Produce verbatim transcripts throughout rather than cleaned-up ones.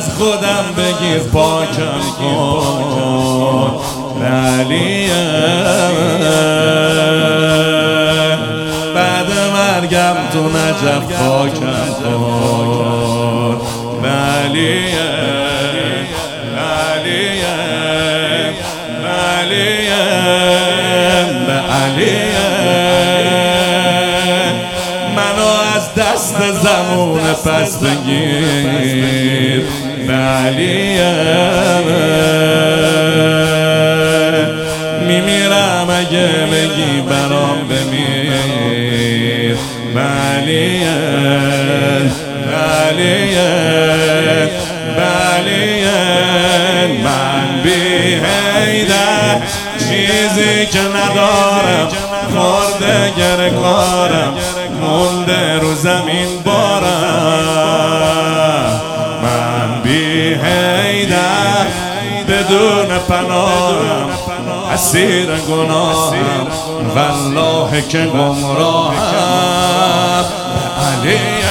از خودم بگیر پاکم کن علیه بعد مرگم تو نجف خاکم کن علیه علیه علیه علیه منو از دست زمون پس بگیر علیه میمیرم اگه بگی برام بمیر علیه علیه علیه من بی حیدر چیزی که ندارم خورده گر کارم مونده رو زمین بارم من بی حیدر بدون پناهم اسیر گناهم والله که گمراهم علیه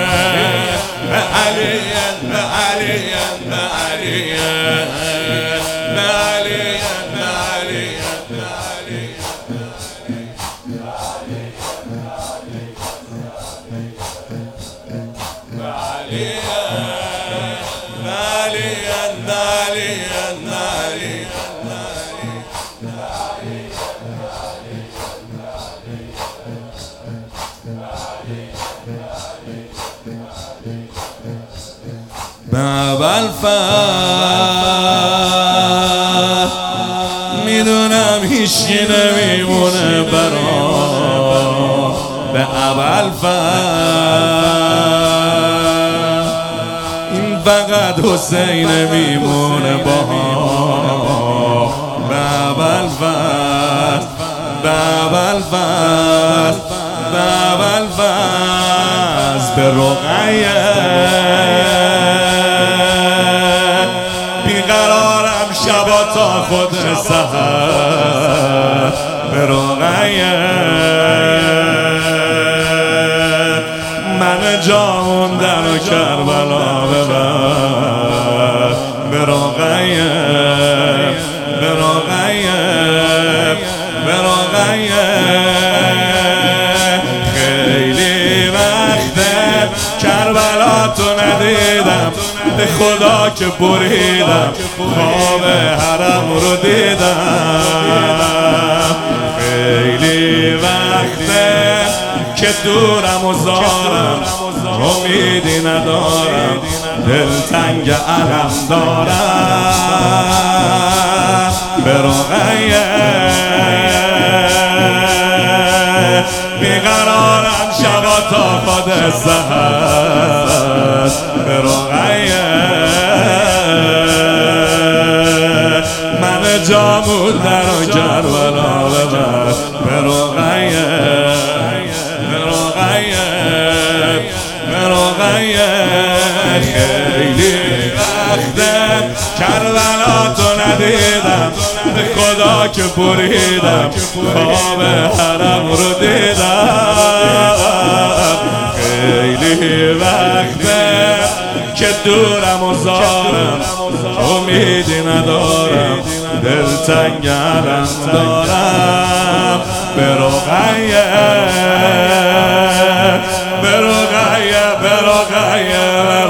علیه علیه علیه باب الفر میدونم هیچی نمیمونه برام به ابوالفضل این فقط حسین میمونه باها به ابوالفضل به ابوالفضل به ابوالفضل به رقیه بیقرارم شبا تا خود سحر به رقیه من جا موندن و کربلا ببر به رقیه به رقیه به رقیه خیلی وقته کربلا تو ندیدم به خدا که بریدم خواب حرم رو دیدم خیلی وقته که دورم و زارم امیدی ندارم دلتنگ علم دارم به رقیه بیقرارم شبا تا خود سحر به رقیه من جا موندن و کربلا ببر به رقیه به رقیه به رقیه خیلی وقته کربلا تو ندیدم به خدا که بریدم خواب حرم رو دیدم خیلی وقته که دورم و زارم امیدی ندارم دلتنگ علم دارم به رقیه به رقیه به رقیه